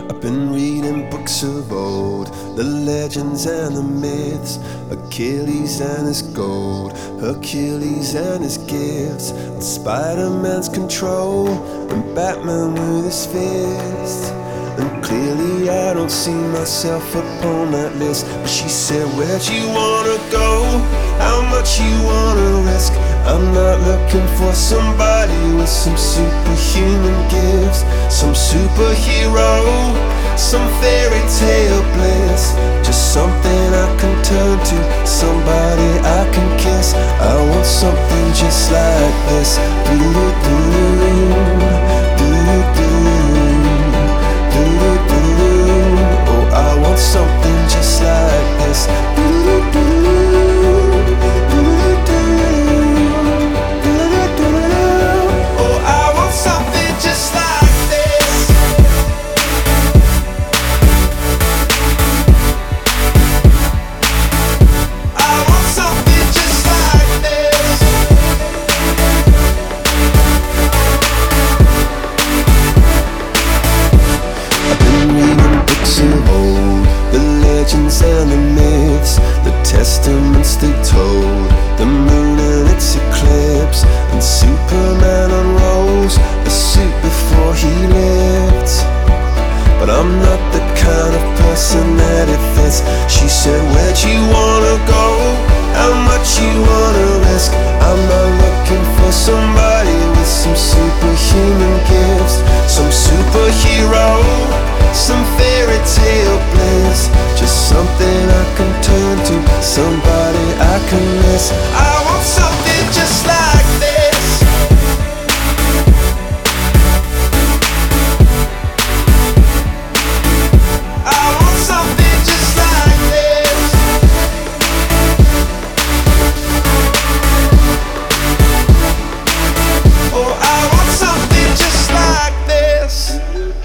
I've been reading books of old, the legends and the myths, Achilles and his gold, Hercules and his gifts, and Spider-Man's control, and Batman with his fists. And clearly I don't see myself upon that list. But she said, where'd you wanna go? How much you wanna risk? I'm not looking for somebody with some superhuman gifts, some superhero, some fairy tale bliss. Just something I can turn to, somebody I can kiss. I want something just like this. Oh, I want something just like this. Oh, I want something just like this. I want something just like this. I've been reading books of old, the legends and the myths, the testaments they told, the moon and its eclipse, and Superman unrolls a suit before he lived. But I'm not the kind of person that it fits. She said, where'd you wanna go? How much you wanna risk? I'm not looking for somebody with some superhuman gifts, some superhero, some fairy tale bliss. Just something I can turn to, somebody I can miss. I want something just like this. I want something just like this. Oh, I want something just like this.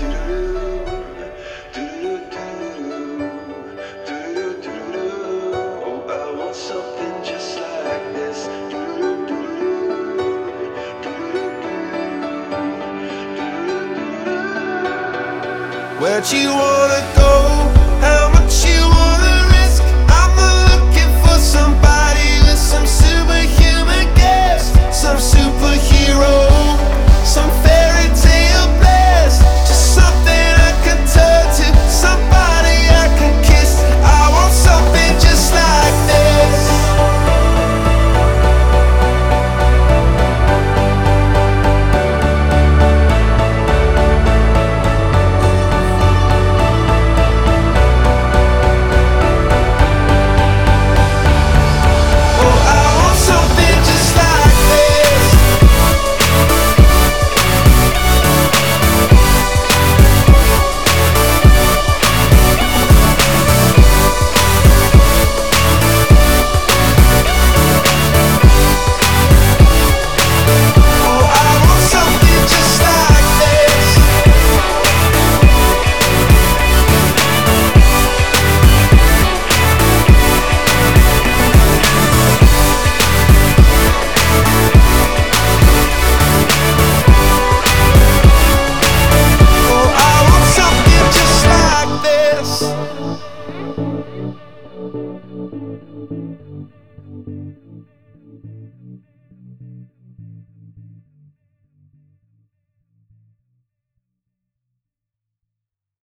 Oh, I want something just like this. Where'd you wanna go?